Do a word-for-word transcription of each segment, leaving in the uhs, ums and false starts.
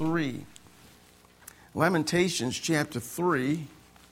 three. Lamentations chapter three.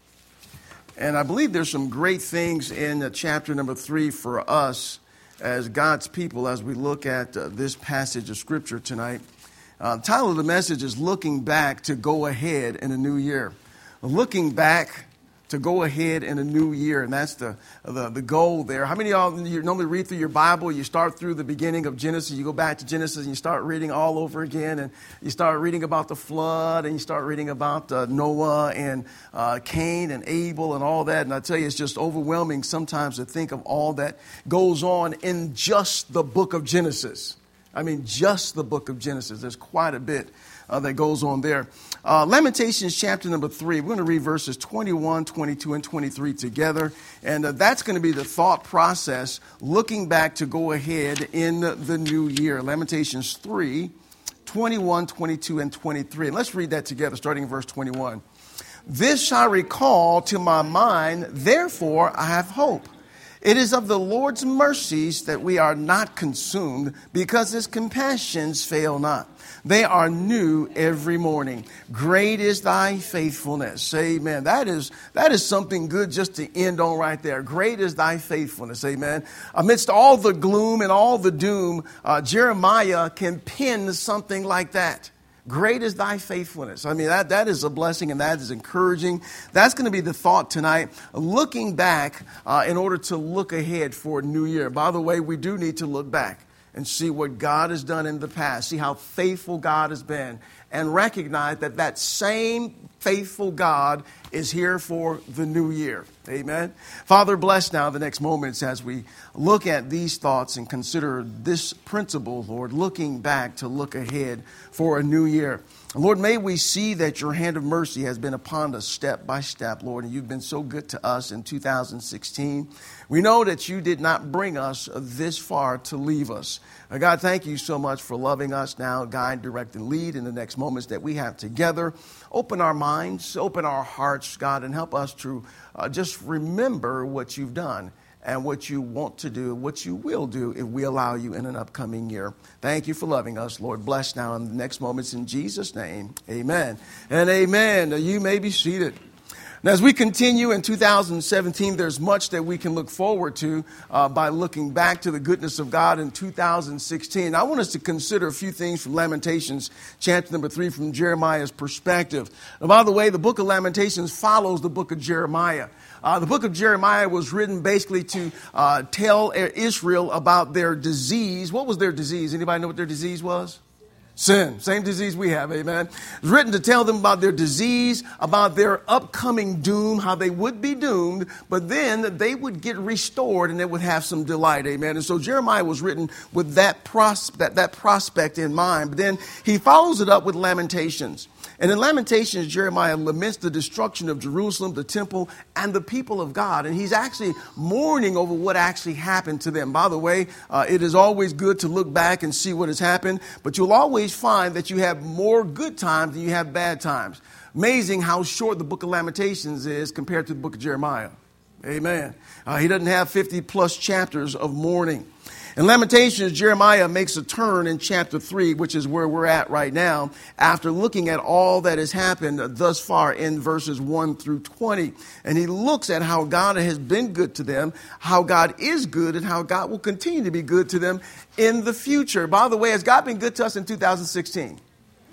And I believe there's some great things in uh, chapter number three for us as God's people as we look at uh, this passage of Scripture tonight. Uh, the title of the message is Looking Back to Go Ahead in a New Year. Looking back to go ahead in a new year, and that's the, the the goal there. How many of y'all you normally read through your Bible? You start through the beginning of Genesis, you go back to Genesis, and you start reading all over again, and you start reading about the flood, and you start reading about uh, Noah and uh, Cain and Abel and all that. And I tell you, it's just overwhelming sometimes to think of all that goes on in just the book of Genesis. I mean, just the book of Genesis. There's quite a bit uh, that goes on there. Uh, Lamentations chapter number three, we're going to read verses twenty-one, twenty-two, and twenty-three together. And uh, that's going to be the thought process, looking back to go ahead in the new year. Lamentations three, twenty-one, twenty-two, and twenty-three. And let's read that together, starting in verse twenty-one. This shall recall to my mind, therefore I have hope. It is of the Lord's mercies that we are not consumed, because his compassions fail not. They are new every morning. Great is thy faithfulness. Amen. That is, that is something good just to end on right there. Great is thy faithfulness. Amen. Amidst all the gloom and all the doom, uh, Jeremiah can pen something like that. Great is thy faithfulness. I mean, that, that is a blessing and that is encouraging. That's going to be the thought tonight. Looking back uh, in order to look ahead for a new year. By the way, we do need to look back and see what God has done in the past. See how faithful God has been. And recognize that that same faithful God is here for the new year. Amen. Father, bless now the next moments as we look at these thoughts and consider this principle, Lord, looking back to look ahead for a new year. Lord, may we see that your hand of mercy has been upon us step by step, Lord, and you've been so good to us in two thousand sixteen. We know that you did not bring us this far to leave us. Uh, God, thank you so much for loving us now. Guide, direct, and lead in the next moments that we have together. Open our minds, open our hearts, God, and help us to uh, just remember what you've done and what you want to do, what you will do if we allow you in an upcoming year. Thank you for loving us, Lord. Bless now in the next moments in Jesus' name. Amen and amen. You may be seated. Now, as we continue in two thousand seventeen, there's much that we can look forward to uh, by looking back to the goodness of God in two thousand sixteen. I want us to consider a few things from Lamentations, chapter number three, from Jeremiah's perspective. And by the way, the book of Lamentations follows the book of Jeremiah. Uh, the book of Jeremiah was written basically to uh, tell Israel about their disease. What was their disease? Anybody know what their disease was? Sin. Same disease we have, amen. It was written to tell them about their disease, about their upcoming doom, how they would be doomed, but then they would get restored and they would have some delight, amen. And so Jeremiah was written with that, pros- that, that prospect in mind. But then he follows it up with Lamentations. And in Lamentations, Jeremiah laments the destruction of Jerusalem, the temple, and the people of God. And he's actually mourning over what actually happened to them. By the way, uh, it is always good to look back and see what has happened, but you'll always find that you have more good times than you have bad times. Amazing how short the book of Lamentations is compared to the book of Jeremiah. Amen. Uh, he doesn't have fifty plus chapters of mourning. In Lamentations, Jeremiah makes a turn in chapter three, which is where we're at right now, after looking at all that has happened thus far in verses one through twenty. And he looks at how God has been good to them, how God is good, and how God will continue to be good to them in the future. By the way, has God been good to us in two thousand sixteen?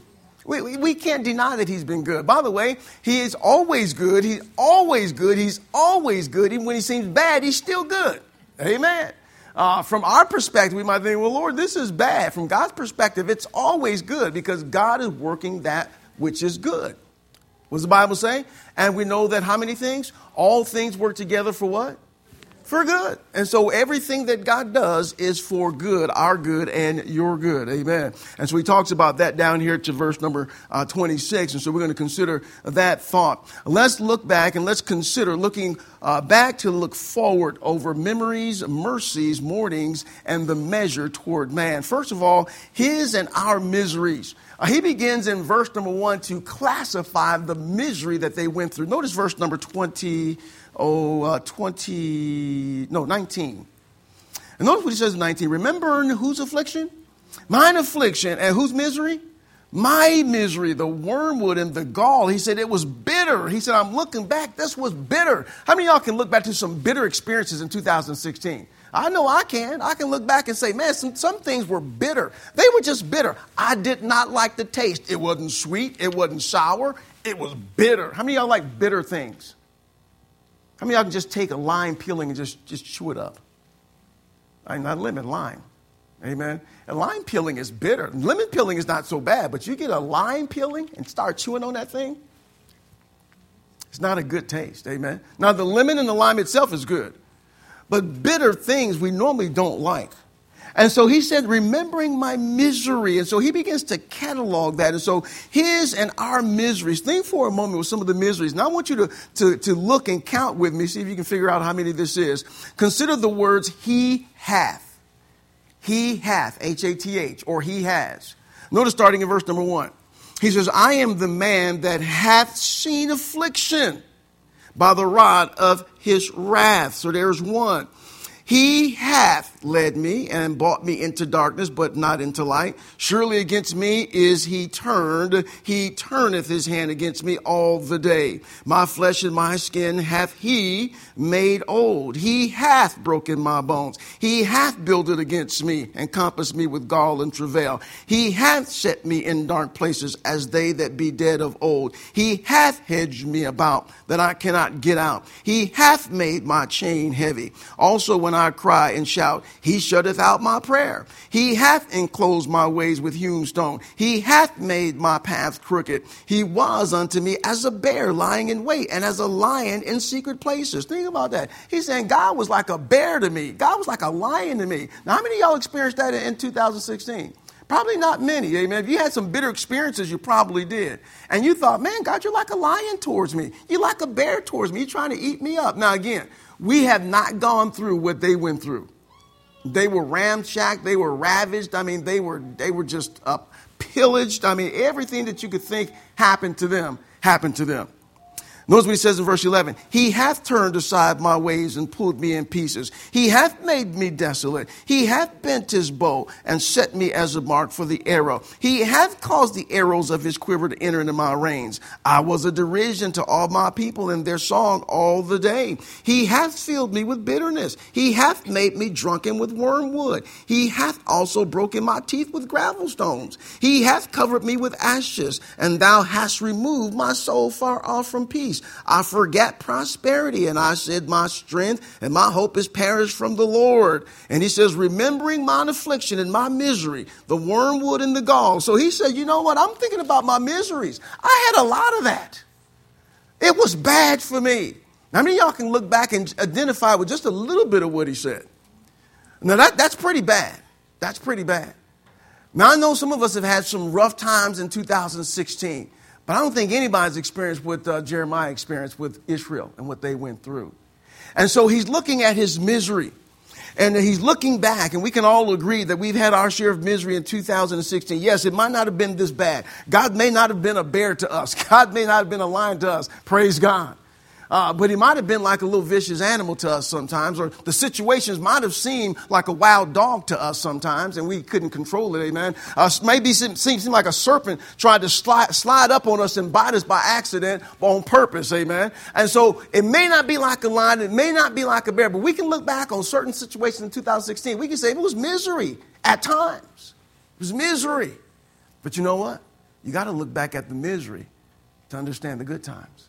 We, we, we can't deny that he's been good. By the way, he is always good. He's always good. He's always good. Even when he seems bad, he's still good. Amen. Uh, from our perspective, we might think, well, Lord, this is bad. From God's perspective, it's always good because God is working that which is good. What does the Bible say? And we know that how many things? All things work together for what? For good. And so everything that God does is for good, our good and your good. Amen. And so he talks about that down here to verse number uh, twenty-six. And so we're going to consider that thought. Let's look back and let's consider looking uh, back to look forward over memories, mercies, mournings, and the measure toward man. First of all, his and our miseries. Uh, he begins in verse number one to classify the misery that they went through. Notice verse number twenty. Oh, uh, twenty, no, nineteen. And notice what he says in nineteen. Remember whose affliction? Mine affliction. And whose misery? My misery, the wormwood and the gall, he said it was bitter. He said, I'm looking back, this was bitter. How many of y'all can look back to some bitter experiences in two thousand sixteen? I know I can. I can look back and say, man, some, some things were bitter. They were just bitter. I did not like the taste. It wasn't sweet. It wasn't sour. It was bitter. How many of y'all like bitter things? How many of y'all can just take a lime peeling and just, just chew it up? I'm not lemon, lime. Amen. And lime peeling is bitter. Lemon peeling is not so bad, but you get a lime peeling and start chewing on that thing, it's not a good taste. Amen. Now, the lemon and the lime itself is good, but bitter things we normally don't like. And so he said, remembering my misery. And so he begins to catalog that. And so his and our miseries, think for a moment with some of the miseries. Now I want you to, to, to look and count with me, see if you can figure out how many this is. Consider the words he hath. He hath, H A T H, or he has. Notice starting in verse number one. He says, I am the man that hath seen affliction by the rod of his wrath. So there's one. He hath led me and brought me into darkness, but not into light. Surely against me is he turned. He turneth his hand against me all the day. My flesh and my skin hath he made old. He hath broken my bones. He hath builded against me and compassed me with gall and travail. He hath set me in dark places as they that be dead of old. He hath hedged me about that I cannot get out. He hath made my chain heavy. Also when I cry and shout, he shutteth out my prayer. He hath enclosed my ways with hewn stone. He hath made my path crooked. He was unto me as a bear lying in wait and as a lion in secret places. Think about that. He's saying God was like a bear to me. God was like a lion to me. Now, how many of y'all experienced that in two thousand sixteen? Probably not many. Amen. If you had some bitter experiences, you probably did. And you thought, man, God, you're like a lion towards me. You're like a bear towards me. You're trying to eat me up. Now, again, we have not gone through what they went through. They were ramshacked. They were ravaged. I mean, they were they were just uh, pillaged. I mean, everything that you could think happened to them happened to them. Notice what he says in verse eleven. He hath turned aside my ways and pulled me in pieces. He hath made me desolate. He hath bent his bow and set me as a mark for the arrow. He hath caused the arrows of his quiver to enter into my reins. I was a derision to all my people in their song all the day. He hath filled me with bitterness. He hath made me drunken with wormwood. He hath also broken my teeth with gravel stones. He hath covered me with ashes, and thou hast removed my soul far off from peace. I forgot prosperity, and I said, my strength and my hope is perished from the Lord. And he says, remembering mine affliction and my misery, the wormwood and the gall. So he said, you know what? I'm thinking about my miseries. I had a lot of that. It was bad for me. How many of y'all can look back and identify with just a little bit of what he said? Now, that, that's pretty bad. That's pretty bad. Now, I know some of us have had some rough times in two thousand sixteen. But I don't think anybody's experienced what uh, Jeremiah experienced with Israel and what they went through. And so he's looking at his misery. And he's looking back, and we can all agree that we've had our share of misery in two thousand sixteen. Yes, it might not have been this bad. God may not have been a bear to us. God may not have been a lion to us. Praise God. Uh, but he might have been like a little vicious animal to us sometimes, or the situations might have seemed like a wild dog to us sometimes, and we couldn't control it, amen. Uh, maybe it seemed, seemed like a serpent tried to slide, slide up on us and bite us by accident, but on purpose, amen. And so it may not be like a lion, it may not be like a bear, but we can look back on certain situations in two thousand sixteen. We can say it was misery at times. It was misery. But you know what? You got to look back at the misery to understand the good times.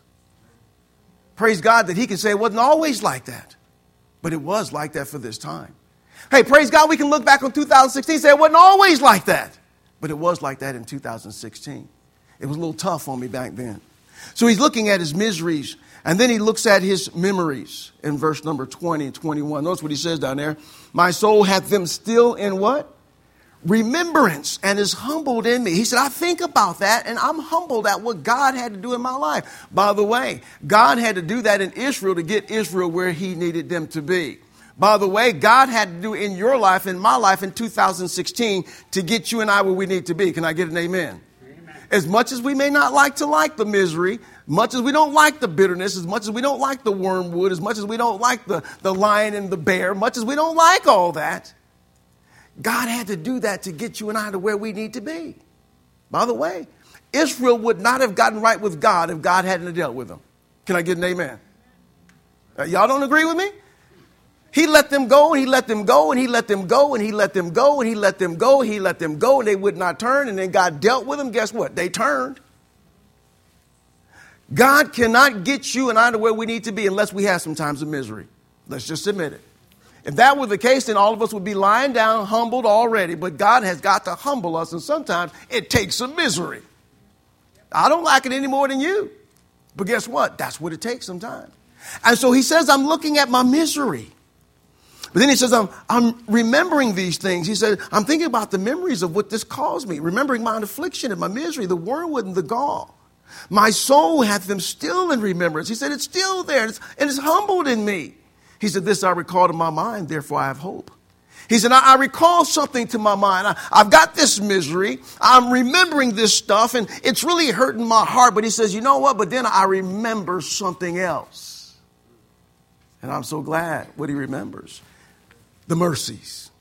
Praise God that he can say it wasn't always like that, but it was like that for this time. Hey, praise God, we can look back on two thousand sixteen and say it wasn't always like that, but it was like that in two thousand sixteen. It was a little tough on me back then. So he's looking at his miseries, and then he looks at his memories in verse number twenty and twenty-one. Notice what he says down there. My soul hath them still in what? Remembrance, and is humbled in me. He said, I think about that, and I'm humbled at what God had to do in my life. By the way, God had to do that in Israel to get Israel where he needed them to be. By the way, God had to do in your life, in my life in two thousand sixteen to get you and I where we need to be. Can I get an amen? Amen. As much as we may not like to like the misery, much as we don't like the bitterness, as much as we don't like the wormwood, as much as we don't like the, the lion and the bear, much as we don't like all that, God had to do that to get you and I to where we need to be. By the way, Israel would not have gotten right with God if God hadn't dealt with them. Can I get an amen? Uh, y'all don't agree with me? He let them go, and he let them go, and he let them go, and he let them go, and he let them go, he let them go, and they would not turn, and then God dealt with them. Guess what? They turned. God cannot get you and I to where we need to be unless we have some times of misery. Let's just admit it. If that were the case, then all of us would be lying down, humbled already, but God has got to humble us, and sometimes it takes some misery. I don't like it any more than you, but guess what? That's what it takes sometimes. And so he says, I'm looking at my misery. But then he says, I'm, I'm remembering these things. He said, I'm thinking about the memories of what this caused me, remembering my affliction and my misery, the wormwood and the gall. My soul hath them still in remembrance. He said, it's still there, and it's, and it's humbled in me. He said, this I recall to my mind, therefore I have hope. He said, I, I recall something to my mind. I, I've got this misery. I'm remembering this stuff, and it's really hurting my heart. But he says, you know what? But then I remember something else. And I'm so glad what he remembers. The mercies.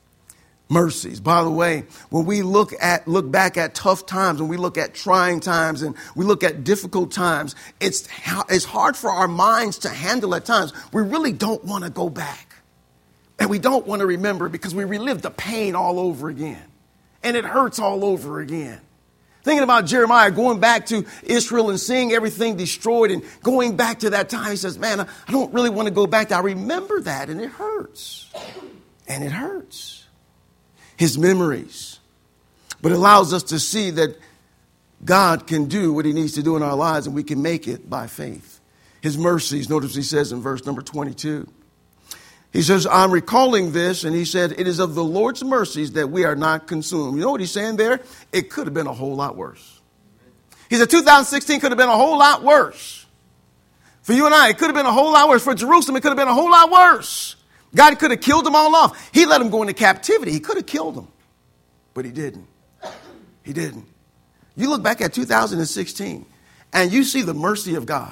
Mercies. By the way, when we look at look back at tough times, when we look at trying times and we look at difficult times, it's it's hard for our minds to handle at times. We really don't want to go back. And we don't want to remember because we relive the pain all over again. And it hurts all over again. Thinking about Jeremiah going back to Israel and seeing everything destroyed and going back to that time, he says, man, I don't really want to go back there. I remember that, and it hurts. And it hurts. His memories. But it allows us to see that God can do what he needs to do in our lives, and we can make it by faith. His mercies, notice he says in verse number twenty-two. He says, I'm recalling this, and he said, it is of the Lord's mercies that we are not consumed. You know what he's saying there? It could have been a whole lot worse. He said, two thousand sixteen could have been a whole lot worse. For you and I, it could have been a whole lot worse. For Jerusalem, it could have been a whole lot worse. God could have killed them all off. He let them go into captivity. He could have killed them, but he didn't. He didn't. You look back at two thousand sixteen, and you see the mercy of God.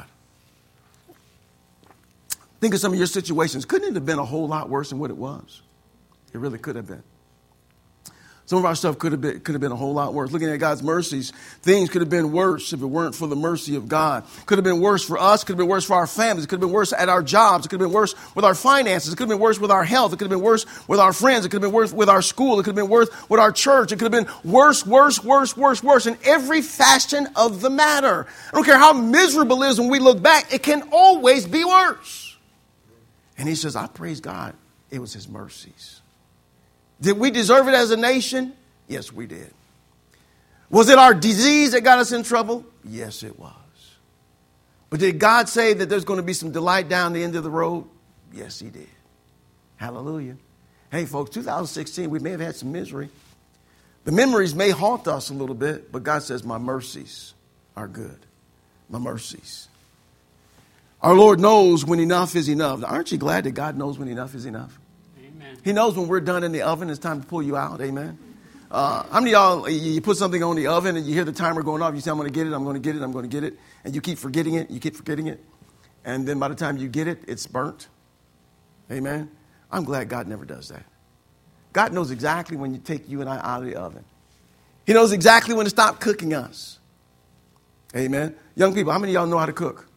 Think of some of your situations. Couldn't it have been a whole lot worse than what it was? It really could have been. Some of our stuff could have been, could have been a whole lot worse. Looking at God's mercies, things could have been worse if it weren't for the mercy of God. Could have been worse for us. Could have been worse for our families. It could have been worse at our jobs. It could have been worse with our finances. It could have been worse with our health. It could have been worse with our friends. It could have been worse with our school. It could have been worse with our church. It could have been worse, worse, worse, worse, worse in every fashion of the matter. I don't care how miserable it is when we look back. It can always be worse. And he says, I praise God. It was his mercies. Did we deserve it as a nation? Yes, we did. Was it our disease that got us in trouble? Yes, it was. But did God say that there's going to be some delight down the end of the road? Yes, he did. Hallelujah. Hey, folks, two thousand sixteen, we may have had some misery. The memories may haunt us a little bit, but God says, my mercies are good. My mercies. Our Lord knows when enough is enough. Aren't you glad that God knows when enough is enough? Amen. He knows when we're done in the oven, it's time to pull you out. Amen. Uh, how many of y'all, you put something on the oven and you hear the timer going off. You say, I'm going to get it, I'm going to get it, I'm going to get it. And you keep forgetting it, you keep forgetting it. And then by the time you get it, it's burnt. Amen. I'm glad God never does that. God knows exactly when you take you and I out of the oven. He knows exactly when to stop cooking us. Amen. Young people, how many of y'all know how to cook?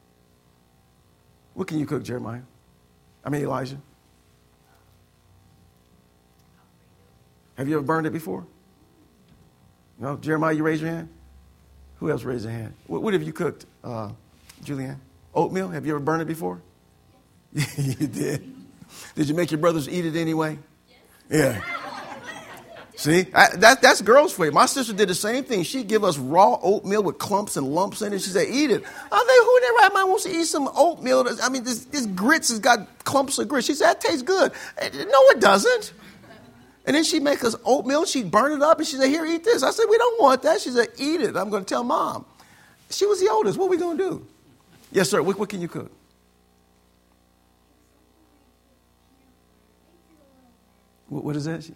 What can you cook, Jeremiah? I mean, Elijah. Have you ever burned it before? No? Jeremiah, you raise your hand? Who else raised their hand? What, what have you cooked, uh, Julianne? Oatmeal? Have you ever burned it before? You did. Did you make your brothers eat it anyway? Yeah. See, I, that, that's girls' for you. My sister did the same thing. She'd give us raw oatmeal with clumps and lumps in it. She said, eat it. I think, who in their right mind wants to eat some oatmeal? That's, I mean, this, this grits has got clumps of grits. She said, that tastes good. No, it doesn't. And then she'd make us oatmeal. She'd burn it up, and she said, here, eat this. I said, we don't want that. She said, eat it. I'm going to tell Mom. She was the oldest. What are we going to do? Yes, sir. What, what can you cook? What, what is that?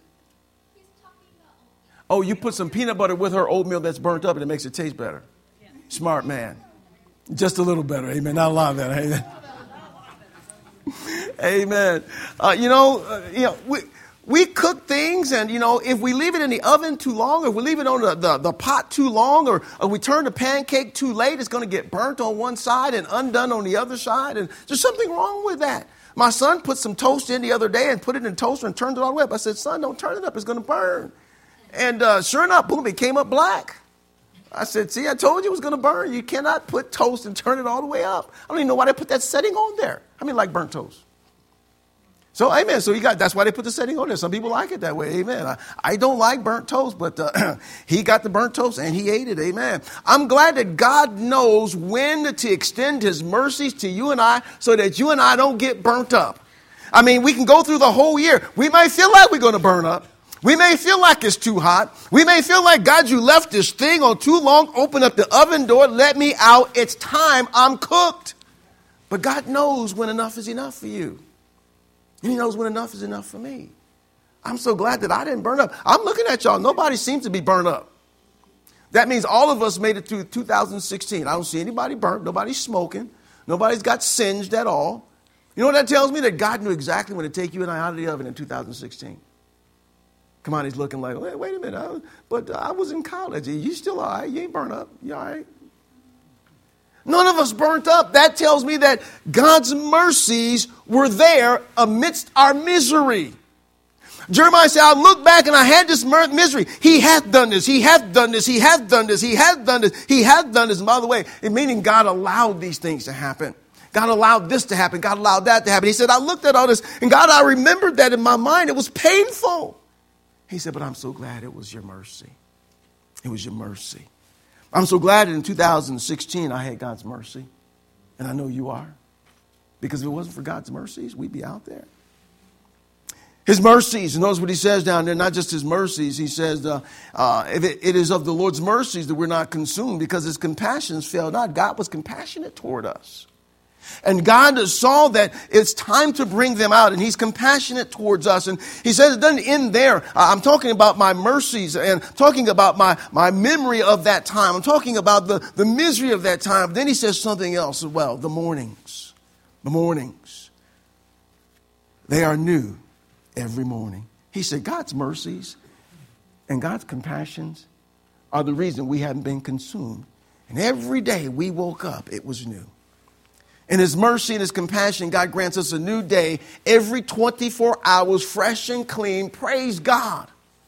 Oh, you put some peanut butter with her oatmeal that's burnt up and it makes it taste better. Yeah. Smart man. Just a little better. Amen. Not a lot of that. Amen. Amen. Uh, you know, uh, you know, we, We cook things, and, you know, if we leave it in the oven too long, or if we leave it on the, the, the pot too long, or, or we turn the pancake too late, it's going to get burnt on one side and undone on the other side. And there's something wrong with that. My son put some toast in the other day and put it in the toaster and turned it all the way up. I said, son, don't turn it up. It's going to burn. And uh, sure enough, boom, it came up black. I said, see, I told you it was going to burn. You cannot put toast and turn it all the way up. I don't even know why they put that setting on there. I mean, like burnt toast. So, amen. So you got, that's why they put the setting on there. Some people like it that way. Amen. I, I don't like burnt toast, but uh, he got the burnt toast and he ate it. Amen. I'm glad that God knows when to extend his mercies to you and I so that you and I don't get burnt up. I mean, we can go through the whole year. We may feel like we're going to burn up. We may feel like it's too hot. We may feel like, God, you left this thing on too long. Open up the oven door. Let me out. It's time. I'm cooked. But God knows when enough is enough for you. And he knows when enough is enough for me. I'm so glad that I didn't burn up. I'm looking at y'all. Nobody seems to be burned up. That means all of us made it through two thousand sixteen. I don't see anybody burnt. Nobody's smoking. Nobody's got singed at all. You know what that tells me? That God knew exactly when to take you and I out of the oven in two thousand sixteen. Come on, he's looking like, wait, wait a minute. I was, but I was in college. You still all right? You ain't burnt up. You all right? None of us burnt up. That tells me that God's mercies were there amidst our misery. Jeremiah said, I look back and I had this misery. He hath done this. He hath done this. He hath done this. He hath done this. He hath done this. And by the way, it meaning God allowed these things to happen. God allowed this to happen. God allowed that to happen. He said, I looked at all this and God, I remembered that in my mind. It was painful. He said, but I'm so glad it was your mercy. It was your mercy. I'm so glad that in two thousand sixteen I had God's mercy. And I know you are. Because if it wasn't for God's mercies, we'd be out there. His mercies, and notice what he says down there, not just his mercies. He says, uh, uh, if it, it is of the Lord's mercies that we're not consumed because his compassions fail not. God was compassionate toward us. And God saw that it's time to bring them out, and he's compassionate towards us. And he says it doesn't end there. I'm talking about my mercies and talking about my, my memory of that time. I'm talking about the, the misery of that time. Then he says something else as well, the mornings. The mornings. They are new every morning. He said God's mercies and God's compassions are the reason we haven't been consumed. And every day we woke up, it was new. In his mercy and his compassion, God grants us a new day every twenty-four hours, fresh and clean. Praise God.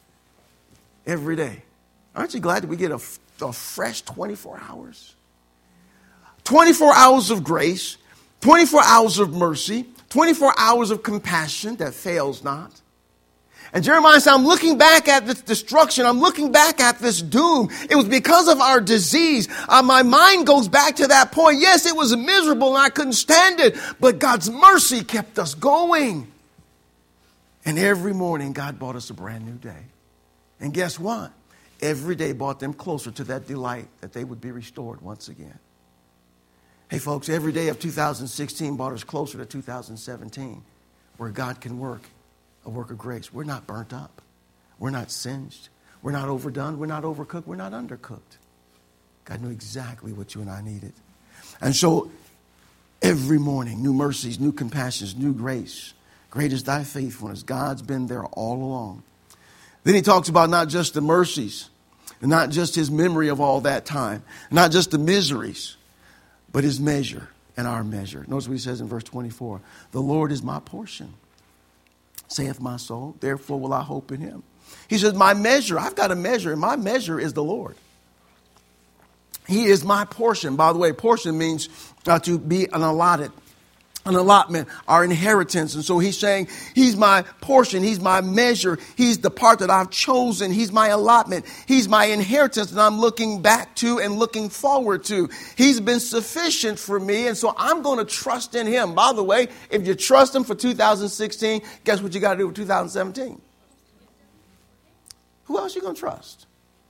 Every day. Aren't you glad that we get a, a fresh twenty-four hours? twenty-four hours of grace, twenty-four hours of mercy, twenty-four hours of compassion that fails not. And Jeremiah said, I'm looking back at this destruction. I'm looking back at this doom. It was because of our disease. Uh, my mind goes back to that point. Yes, it was miserable and I couldn't stand it, but God's mercy kept us going. And every morning, God brought us a brand new day. And guess what? Every day brought them closer to that delight that they would be restored once again. Hey, folks, every day of two thousand sixteen brought us closer to two thousand seventeen, where God can work a work of grace. We're not burnt up. We're not singed. We're not overdone. We're not overcooked. We're not undercooked. God knew exactly what you and I needed. And so every morning, new mercies, new compassions, new grace. Great is thy faithfulness. God's been there all along. Then he talks about not just the mercies, and not just his memory of all that time, not just the miseries, but his measure and our measure. Notice what he says in verse twenty-four. The Lord is my portion, saith my soul, therefore will I hope in him. He says, my measure, I've got a measure, and my measure is the Lord. He is my portion. By the way, portion means uh, to be an allotted, an allotment, our inheritance. And so he's saying, he's my portion, he's my measure, he's the part that I've chosen, he's my allotment, he's my inheritance that I'm looking back to and looking forward to. He's been sufficient for me, and so I'm going to trust in him. By the way, if you trust him for two thousand sixteen, guess what you got to do with two thousand seventeen? Who else are you going to trust?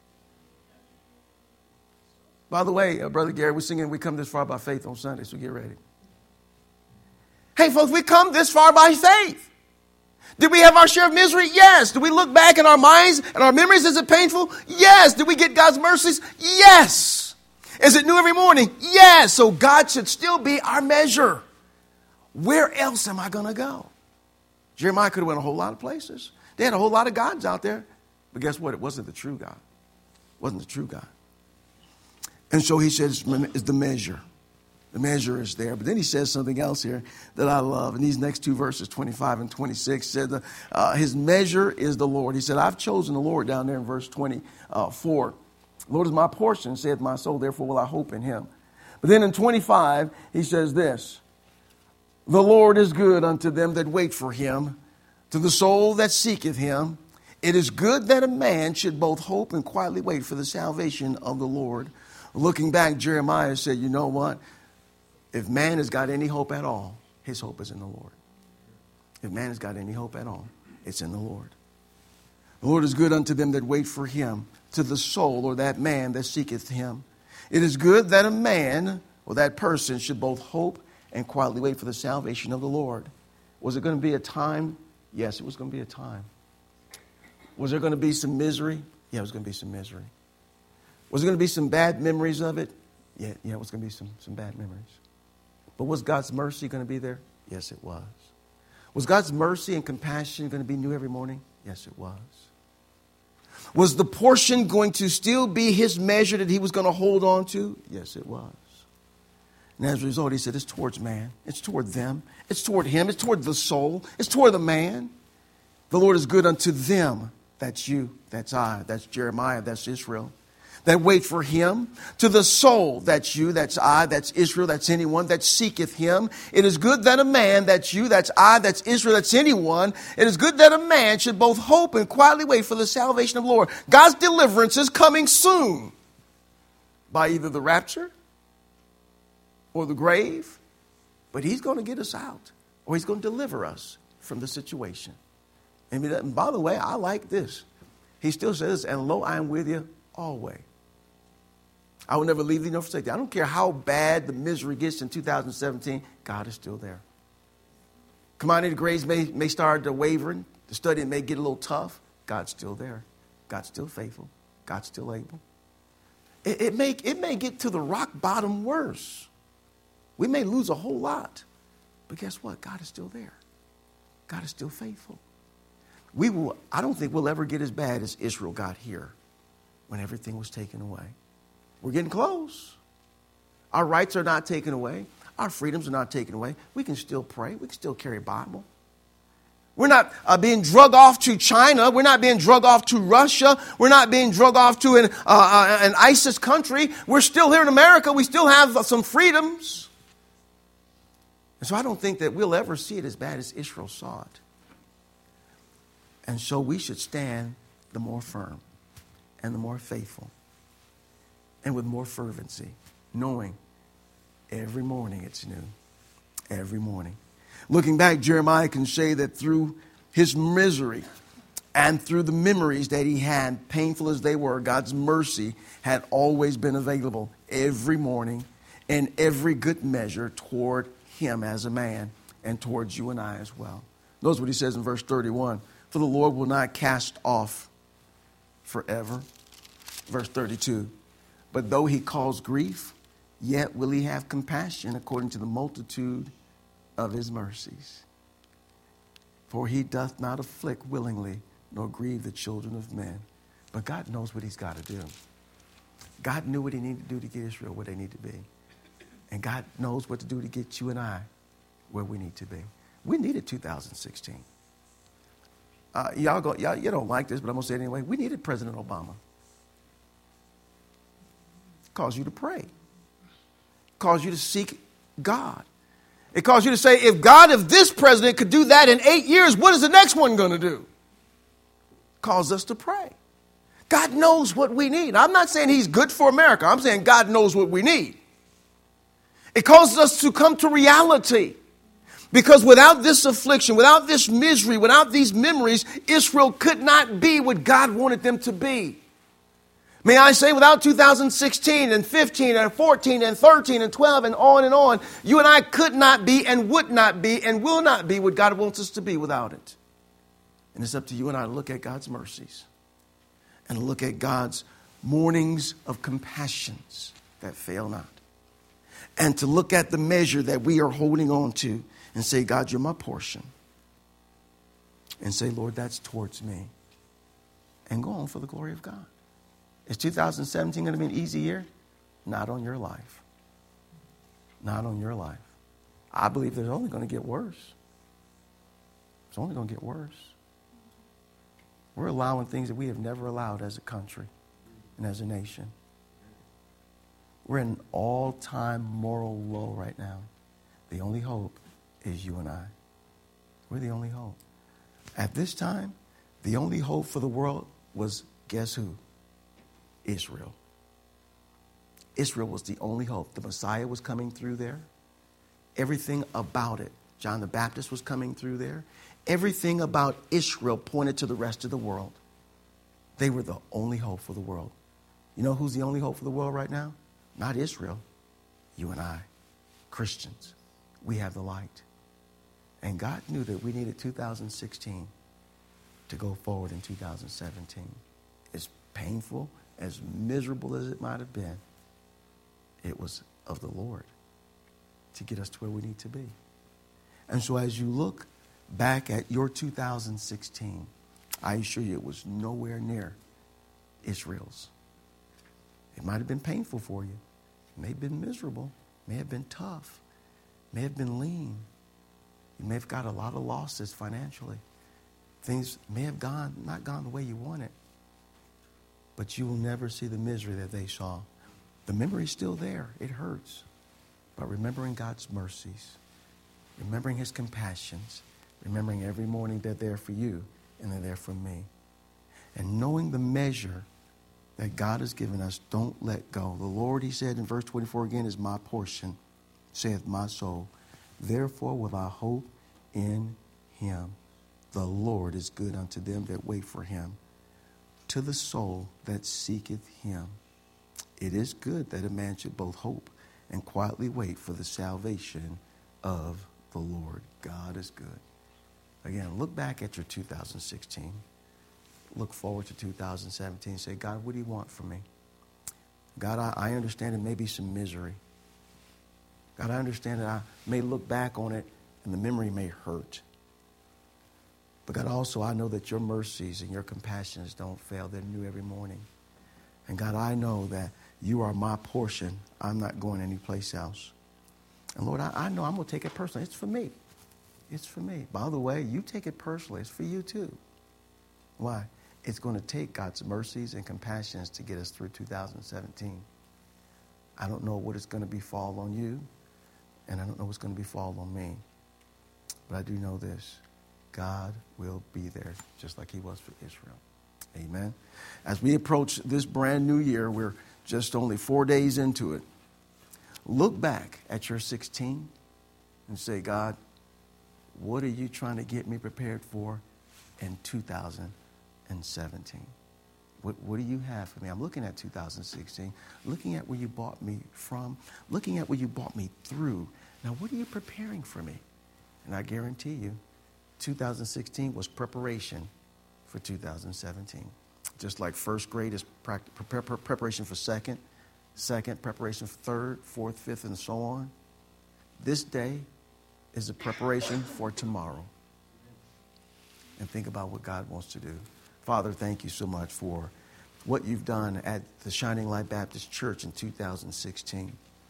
By the way, uh, Brother Gary, we're singing We Come This Far by Faith on Sunday, so get ready. Hey, folks, we come this far by faith. Did we have our share of misery? Yes. Did we look back in our minds and our memories? Is it painful? Yes. Did we get God's mercies? Yes. Is it new every morning? Yes. So God should still be our measure. Where else am I going to go? Jeremiah could have went a whole lot of places. They had a whole lot of gods out there. But guess what? It wasn't the true God. It wasn't the true God. And so he says it's the measure. The measure is there. But then he says something else here that I love. In these next two verses, twenty-five and twenty-six, said the, uh, his measure is the Lord. He said, I've chosen the Lord down there in verse twenty-four. Lord is my portion, saith my soul, therefore will I hope in him. But then in twenty-five, he says this, the Lord is good unto them that wait for him, to the soul that seeketh him. It is good that a man should both hope and quietly wait for the salvation of the Lord. Looking back, Jeremiah said, you know what? If man has got any hope at all, his hope is in the Lord. If man has got any hope at all, it's in the Lord. The Lord is good unto them that wait for him, to the soul or that man that seeketh him. It is good that a man or that person should both hope and quietly wait for the salvation of the Lord. Was it going to be a time? Yes, it was going to be a time. Was there going to be some misery? Yeah, it was going to be some misery. Was there going to be some bad memories of it? Yeah, yeah, it was going to be some, some bad memories. But was God's mercy going to be there? Yes, it was. Was God's mercy and compassion going to be new every morning? Yes, it was. Was the portion going to still be his measure that he was going to hold on to? Yes, it was. And as a result, he said, it's towards man. It's toward them. It's toward him. It's toward the soul. It's toward the man. The Lord is good unto them. That's you. That's I. That's Jeremiah. That's Israel. That wait for him. To the soul, that's you, that's I, that's Israel, that's anyone that seeketh him. It is good that a man, that's you, that's I, that's Israel, that's anyone. It is good that a man should both hope and quietly wait for the salvation of the Lord. God's deliverance is coming soon by either the rapture or the grave. But he's going to get us out, or he's going to deliver us from the situation. And by the way, I like this. He still says, and lo, I am with you always. I will never leave thee nor forsake thee. I don't care how bad the misery gets in two thousand seventeen. God is still there. Commodity grades may, may start wavering. The study may get a little tough. God's still there. God's still faithful. God's still able. It, it, may, it may get to the rock bottom worse. We may lose a whole lot. But guess what? God is still there. God is still faithful. We will. I don't think we'll ever get as bad as Israel got here when everything was taken away. We're getting close. Our rights are not taken away. Our freedoms are not taken away. We can still pray. We can still carry a Bible. We're not uh, being drug off to China. We're not being drug off to Russia. We're not being drug off to an, uh, uh, an ISIS country. We're still here in America. We still have uh, some freedoms. And so I don't think that we'll ever see it as bad as Israel saw it. And so we should stand the more firm and the more faithful and with more fervency, knowing every morning it's new. Every morning. Looking back, Jeremiah can say that through his misery and through the memories that he had, painful as they were, God's mercy had always been available every morning in every good measure toward him as a man and towards you and I as well. Notice what he says in verse thirty-one. For the Lord will not cast off forever. Verse thirty-two. But though he cause grief, yet will he have compassion according to the multitude of his mercies. For he doth not afflict willingly, nor grieve the children of men. But God knows what he's got to do. God knew what he needed to do to get Israel where they need to be. And God knows what to do to get you and I where we need to be. We needed two thousand sixteen. Uh, y'all, go, y'all, you don't like this, but I'm going to say it anyway. We needed President Obama. It calls you to pray. It calls you to seek God. It calls you to say, if God, if this president could do that in eight years, what is the next one going to do? It calls us to pray. God knows what we need. I'm not saying he's good for America. I'm saying God knows what we need. It causes us to come to reality. Because without this affliction, without this misery, without these memories, Israel could not be what God wanted them to be. May I say, without two thousand sixteen and fifteen and fourteen and thirteen and twelve and on and on, you and I could not be and would not be and will not be what God wants us to be without it. And it's up to you and I to look at God's mercies and to look at God's mornings of compassions that fail not. And to look at the measure that we are holding on to and say, God, you're my portion. and say, Lord, that's towards me. And go on for the glory of God. Is two thousand seventeen going to be an easy year? Not on your life. Not on your life. I believe it's only going to get worse. It's only going to get worse. We're allowing things that we have never allowed as a country and as a nation. We're in an all-time moral low right now. The only hope is you and I. We're the only hope. At this time, the only hope for the world was, guess who? Israel. Israel was the only hope. The Messiah was coming through there. Everything about it. John the Baptist was coming through there. Everything about Israel pointed to the rest of the world. They were the only hope for the world. You know who's the only hope for the world right now? Not Israel. You and I. Christians. We have the light. And God knew that we needed two thousand sixteen to go forward in two thousand seventeen. As painful, as miserable as it might have been, it was of the Lord to get us to where we need to be. And so as you look back at your two thousand sixteen, I assure you it was nowhere near Israel's. It might have been painful for you. It may have been miserable. It may have been tough. It may have been lean. You may have got a lot of losses financially. Things may have gone not gone the way you wanted. But you will never see the misery that they saw. The memory's still there. It hurts. But remembering God's mercies, remembering his compassions, remembering every morning they're there for you and they're there for me. And knowing the measure that God has given us, don't let go. The Lord, he said in verse twenty-four again, is my portion, saith my soul. Therefore will I hope in him. The Lord is good unto them that wait for him, to the soul that seeketh him. It is good that a man should both hope and quietly wait for the salvation of the Lord. God is good. Again, look back at your two thousand sixteen. Look forward to two thousand seventeen. Say, God, what do you want from me? God, I, I understand it may be some misery. God, I understand that I may look back on it and the memory may hurt. But God, also I know that your mercies and your compassions don't fail. They're new every morning. And God, I know that you are my portion. I'm not going anyplace else. And Lord, I, I know I'm going to take it personally. It's for me. It's for me. By the way, you take it personally. It's for you too. Why? It's going to take God's mercies and compassions to get us through two thousand seventeen. I don't know what is going to befall on you, and I don't know what's going to befall on me. But I do know this. God will be there just like he was for Israel. Amen. As we approach this brand new year, we're just only four days into it. Look back at your sixteen and say, God, what are you trying to get me prepared for in two thousand seventeen? What, what do you have for me? I'm looking at two thousand sixteen, looking at where you brought me from, looking at where you brought me through. Now, what are you preparing for me? And I guarantee you, two thousand sixteen was preparation for two thousand seventeen. Just like first grade is prepare, preparation for second, second preparation for third, fourth, fifth, and so on. This day is a preparation for tomorrow. And think about what God wants to do. Father, thank you so much for what you've done at the Shining Light Baptist Church in two thousand sixteen.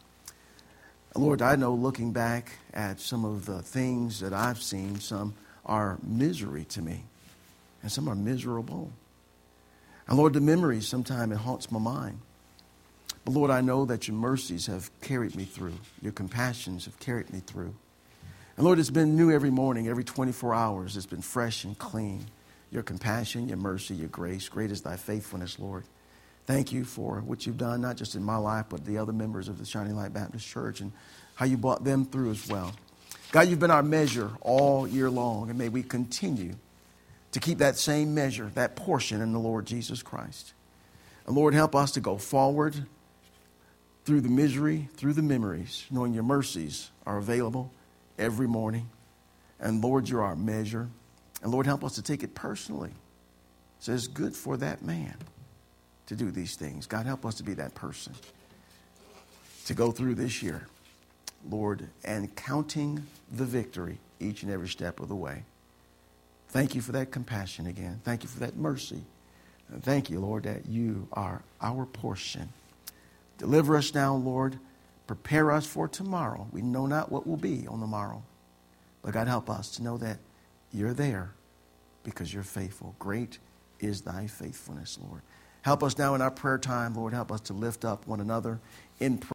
Lord, I know looking back at some of the things that I've seen, some are misery to me, and some are miserable. And Lord, the memories, sometimes it haunts my mind. But Lord, I know that your mercies have carried me through. Your compassions have carried me through. And Lord, it's been new every morning, every twenty-four hours. It's been fresh and clean. Your compassion, your mercy, your grace. Great is thy faithfulness, Lord. Thank you for what you've done, not just in my life, but the other members of the Shining Light Baptist Church and how you brought them through as well. God, you've been our measure all year long, and may we continue to keep that same measure, that portion in the Lord Jesus Christ. And Lord, help us to go forward through the misery, through the memories, knowing your mercies are available every morning. And Lord, you're our measure. And Lord, help us to take it personally. It says, good for that man to do these things. God, help us to be that person to go through this year, Lord, and counting the victory each and every step of the way. Thank you for that compassion again. Thank you for that mercy. And thank you, Lord, that you are our portion. Deliver us now, Lord. Prepare us for tomorrow. We know not what will be on the morrow. But God, help us to know that you're there because you're faithful. Great is thy faithfulness, Lord. Help us now in our prayer time, Lord. Help us to lift up one another in prayer.